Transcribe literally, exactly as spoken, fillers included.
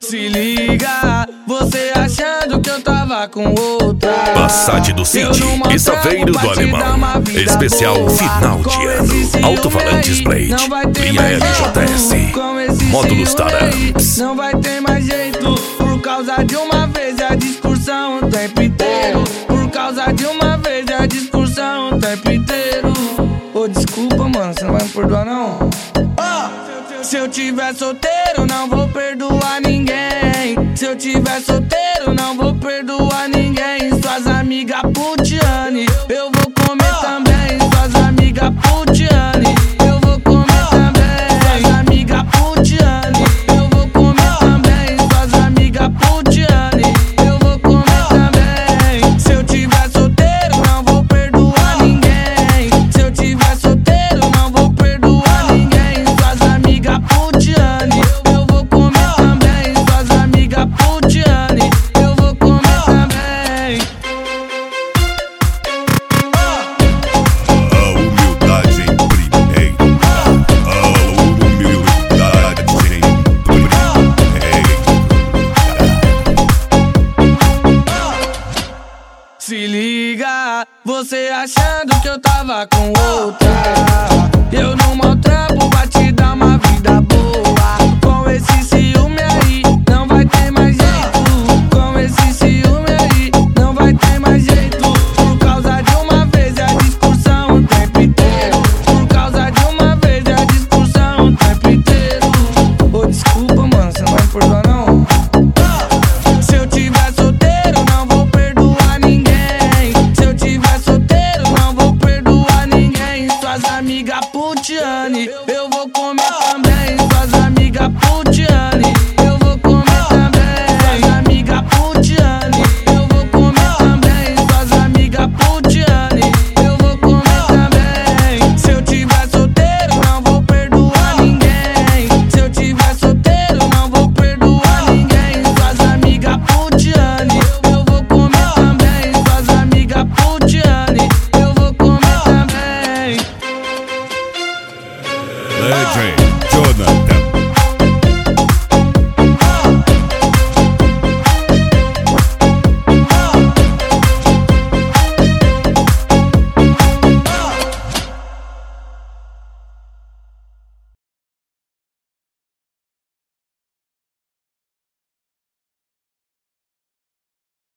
Se liga, você achando que eu tava com outra. Passat do City e Saveiro do Alemão. Especial boa. Final de ano. Alto-falantes Blade. Linha L J S. Módulos Taramps. Não vai ter mais jeito. Por causa de uma vez a discussão o tempo inteiro. Por causa de uma vez a discussão o tempo inteiro. Ô, oh, desculpa, mano, você não vai me perdoar, não? Oh, se eu tiver solteiro, não vou perdoar ninguém. Se eu tiver solteiro, não vou perdoar ninguém. Suas amigas putiane, eu vou comer também. Suas amigas putiane, eu vou comer também. Suas amigas putiane, eu vou comer também. Suas amigas putiane, eu vou comer também. Se eu tiver solteiro, não vou perdoar ninguém. Se eu tiver solteiro, não vou perdoar ninguém. Suas amigas putiane, eu vou comer também. Suas amigas putiane, eu vou comer também. A humildade em primeiro. A humildade em primeiro. Se liga, você achando que eu tava com outra. Eu não maltrapo pra te dar uma vida boa. Com esse